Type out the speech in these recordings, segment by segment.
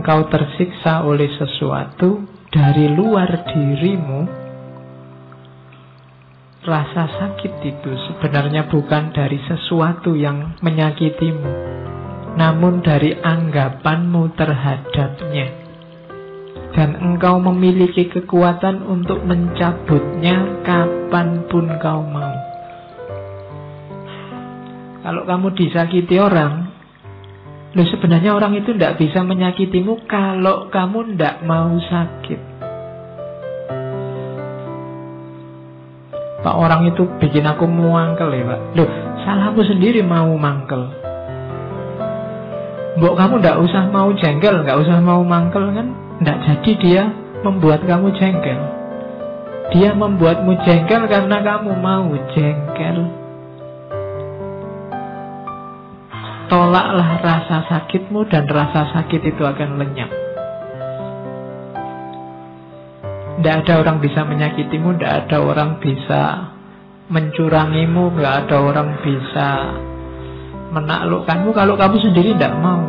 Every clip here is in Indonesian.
engkau tersiksa oleh sesuatu dari luar dirimu, rasa sakit itu sebenarnya bukan dari sesuatu yang menyakitimu, namun dari anggapanmu terhadapnya. Dan engkau memiliki kekuatan untuk mencabutnya kapanpun kau mau. Kalau kamu disakiti orang, sebenarnya orang itu tidak bisa menyakitimu kalau kamu tidak mau sakit. Pak, orang itu bikin aku mangkel ya Pak. Salahmu sendiri mau mangkel. Mbok kamu tidak usah mau jengkel, nggak usah mau mangkel kan? Tidak jadi dia membuat kamu jengkel. Dia membuatmu jengkel karena kamu mau jengkel. Tolaklah rasa sakitmu dan rasa sakit itu akan lenyap. Tidak ada orang bisa menyakitimu, tidak ada orang bisa mencurangimu, tidak ada orang bisa menaklukkanmu kalau kamu sendiri tidak mau.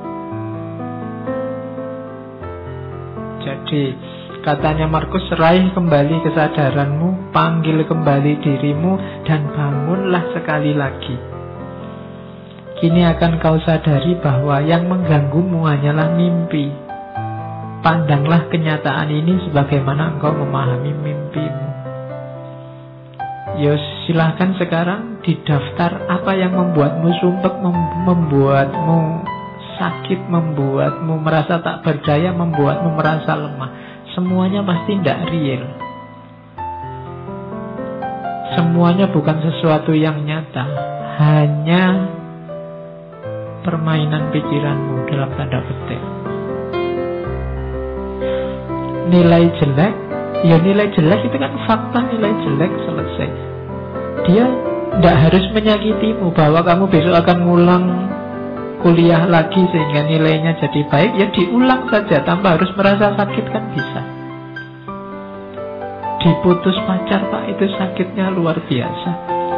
Jadi katanya Markus, raih kembali kesadaranmu, panggil kembali dirimu, dan bangunlah sekali lagi. Kini akan kau sadari bahwa yang mengganggumu hanyalah mimpi. Pandanglah kenyataan ini sebagaimana engkau memahami mimpimu. Silahkan sekarang didaftar apa yang membuatmu sumpek, membuatmu sakit, membuatmu merasa tak berdaya, membuatmu merasa lemah. Semuanya pasti tidak real. Semuanya bukan sesuatu yang nyata, hanya permainan pikiranmu dalam tanda petik. Nilai jelek, nilai jelek itu kan fakta, nilai jelek selesai. Dia tidak harus menyakitimu bahwa kamu besok akan ngulang kuliah lagi sehingga nilainya jadi baik. Ya diulang saja tanpa harus merasa sakit kan bisa. Diputus pacar Pak, itu sakitnya luar biasa.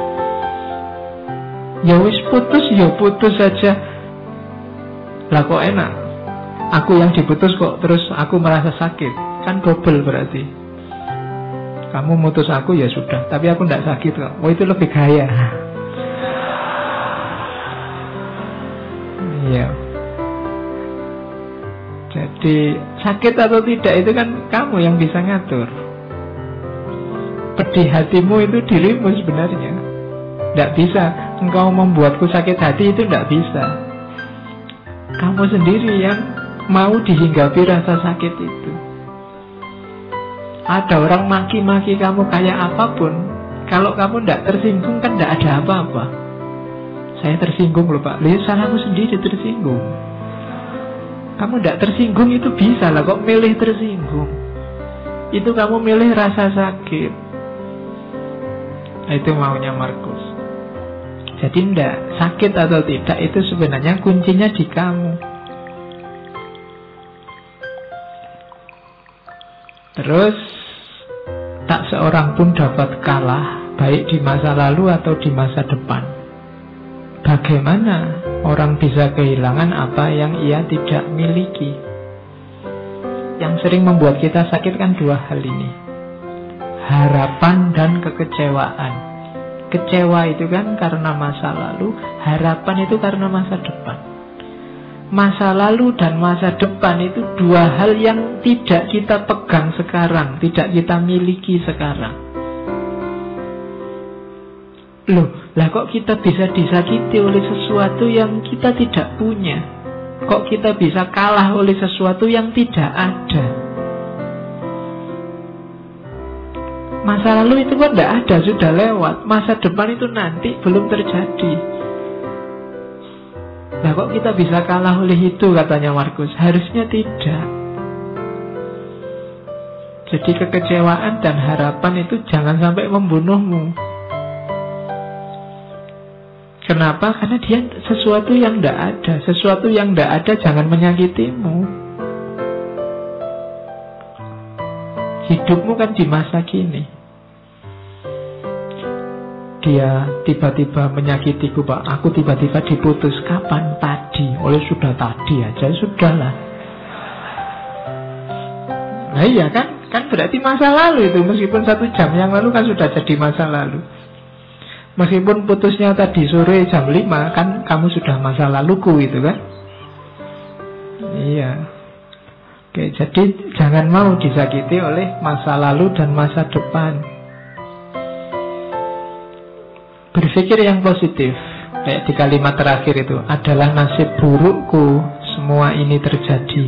Ya wis putus, ya putus saja. Lah kok enak, aku yang diputus kok terus aku merasa sakit, kan double berarti. Kamu mutus aku ya sudah, tapi aku tidak sakit kok. Oh itu lebih gaya. Iya. Jadi sakit atau tidak itu kan kamu yang bisa ngatur. Pedih hatimu itu dirimu sebenarnya. Tidak bisa engkau membuatku sakit hati, itu tidak bisa. Kamu sendiri yang mau dihinggapi rasa sakit itu. Ada orang maki-maki kamu kayak apapun, kalau kamu tidak tersinggung kan tidak ada apa-apa. Saya tersinggung loh Pak. Lihat salahmu sendiri tersinggung. Kamu tidak tersinggung itu bisa lah, kok milih tersinggung. Itu kamu milih rasa sakit. Nah, itu maunya Markus. Jadi tidak, sakit atau tidak itu sebenarnya kuncinya di kamu. Terus tak seorang pun dapat kalah, baik di masa lalu atau di masa depan. Bagaimana orang bisa kehilangan apa yang ia tidak miliki? Yang sering membuat kita sakit kan dua hal ini, harapan dan kekecewaan. Kecewa itu kan karena masa lalu, harapan itu karena masa depan. Masa lalu dan masa depan itu dua hal yang tidak kita pegang sekarang, tidak kita miliki sekarang. Loh, lah kok kita bisa disakiti oleh sesuatu yang kita tidak punya? Kok kita bisa kalah oleh sesuatu yang tidak ada? Masa lalu itu kan tidak ada, sudah lewat. Masa depan itu nanti, belum terjadi. Nah kok kita bisa kalah oleh itu, katanya Markus? Harusnya tidak. Jadi kekecewaan dan harapan itu jangan sampai membunuhmu. Kenapa? Karena dia sesuatu yang tidak ada. Sesuatu yang tidak ada jangan menyakitimu. Hidupmu kan di masa kini. Dia tiba-tiba menyakitiku Pak, aku tiba-tiba diputus. Kapan? Tadi. Oleh sudah tadi aja, sudahlah. Nah iya kan berarti masa lalu itu. Meskipun 1 jam yang lalu kan sudah jadi masa lalu. Meskipun putusnya tadi sore jam 5, kan kamu sudah masa laluku itu kan. Iya. Oke, jadi jangan mau disakiti oleh masa lalu dan masa depan. Berpikir yang positif. Kayak di kalimat terakhir itu, adalah nasib burukku semua ini terjadi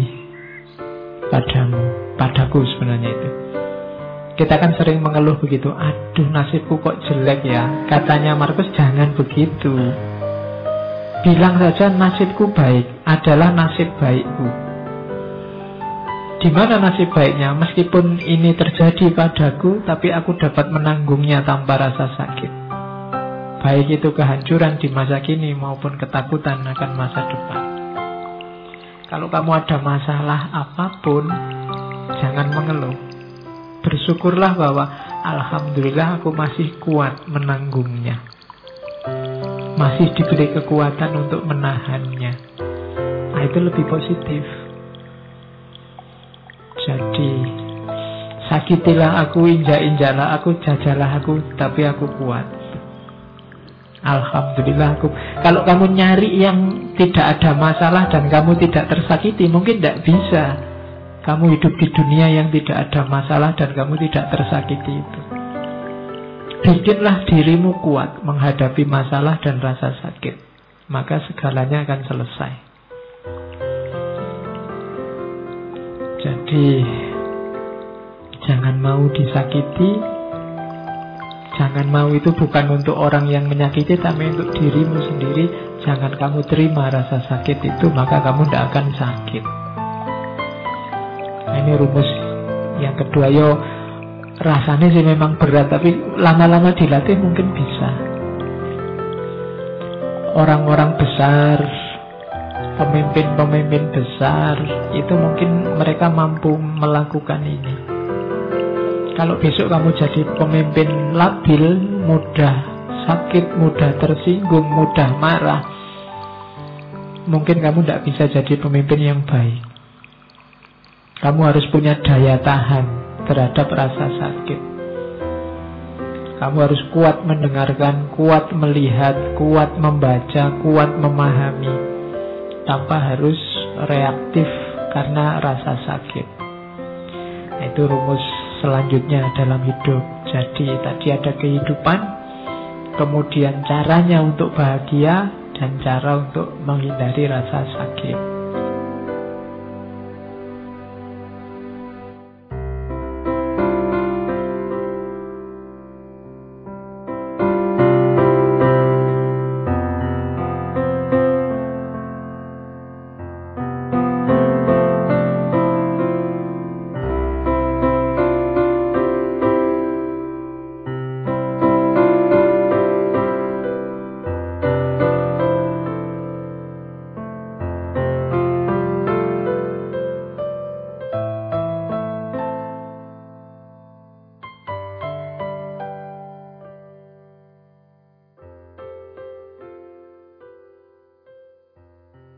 padaku sebenarnya itu. Kita kan sering mengeluh begitu, aduh nasibku kok jelek ya. Katanya Markus, jangan begitu. Bilang saja nasibku baik, adalah nasib baikku. Di mana nasib baiknya? Meskipun ini terjadi padaku, tapi aku dapat menanggungnya tanpa rasa sakit. Baik itu kehancuran di masa kini maupun ketakutan akan masa depan. Kalau kamu ada masalah apapun, jangan mengeluh. Bersyukurlah bahwa alhamdulillah aku masih kuat menanggungnya. Masih diberi kekuatan untuk menahannya. Nah, itu lebih positif. Jadi, sakitilah aku, injak-injaklah aku, jajalah aku, tapi aku kuat. Alhamdulillah aku. Kalau kamu nyari yang tidak ada masalah dan kamu tidak tersakiti, mungkin tidak bisa. Kamu hidup di dunia yang tidak ada masalah dan kamu tidak tersakiti itu. Bikinlah dirimu kuat menghadapi masalah dan rasa sakit, maka segalanya akan selesai. Jadi jangan mau disakiti. Jangan mau itu bukan untuk orang yang menyakiti, tapi untuk dirimu sendiri. Jangan kamu terima rasa sakit itu, maka kamu tidak akan sakit. Nah, ini rumus yang kedua. Yo, rasanya sih memang berat, tapi lama-lama dilatih mungkin bisa. Orang-orang besar, pemimpin-pemimpin besar, itu mungkin mereka mampu melakukan ini. Kalau besok kamu jadi pemimpin labil, mudah sakit, mudah tersinggung, mudah marah, mungkin kamu tidak bisa jadi pemimpin yang baik. Kamu harus punya daya tahan terhadap rasa sakit. Kamu harus kuat mendengarkan, kuat melihat, kuat membaca, kuat memahami, tanpa harus reaktif karena rasa sakit. Nah, itu rumus selanjutnya dalam hidup. Jadi tadi ada kehidupan, kemudian caranya untuk bahagia, dan cara untuk menghindari rasa sakit.